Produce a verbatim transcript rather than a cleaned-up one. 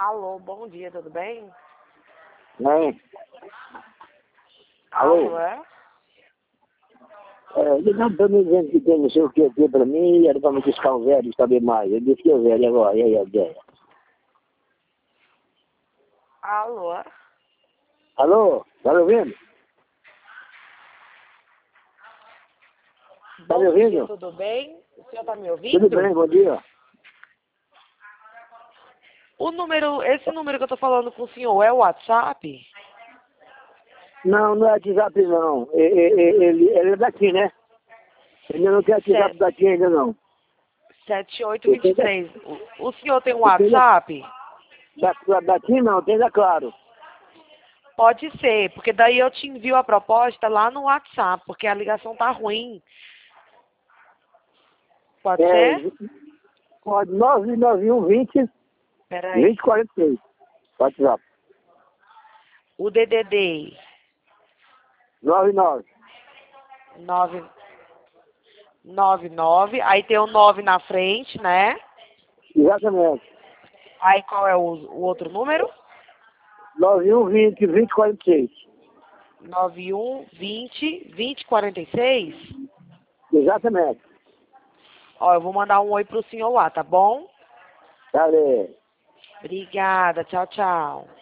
Alô, bom dia, tudo bem? Né? Alô? Alô, é? É, ele não está me dizendo que tem não sei o que aqui para mim, e era para me buscar o velho, saber mais. Eu disse que é o velho agora, e aí, a velha. Alô, é? Alô? Tá me ouvindo? Tá Bom me dia, ouvindo? tudo bem? O senhor tá me ouvindo? Tudo bem, bom dia. O número, esse número que eu tô falando com o senhor é o WhatsApp? Não, não é WhatsApp não. E- e- e- Ele, ele é daqui, né? Ele não tem WhatsApp Sete- daqui ainda não. sete oito Ele dois tem da- três. O, o senhor tem um ele tem da- WhatsApp? da- daqui não, tem da Claro. Pode ser, porque daí eu te envio a proposta lá no WhatsApp, porque a ligação tá ruim. Pode É, ser? pode nove nove um vinte Peraí. vinte quarenta e seis. WhatsApp. O D D D nove nove. nove nove nove, aí tem o nove na frente, né? Exatamente. Aí qual é o, o outro número? nove um vinte vinte quarenta e seis. nove um vinte vinte quarenta e seis. Exatamente. Ó, eu vou mandar um oi pro senhor lá, tá bom? Valeu. Obrigada, tchau, tchau.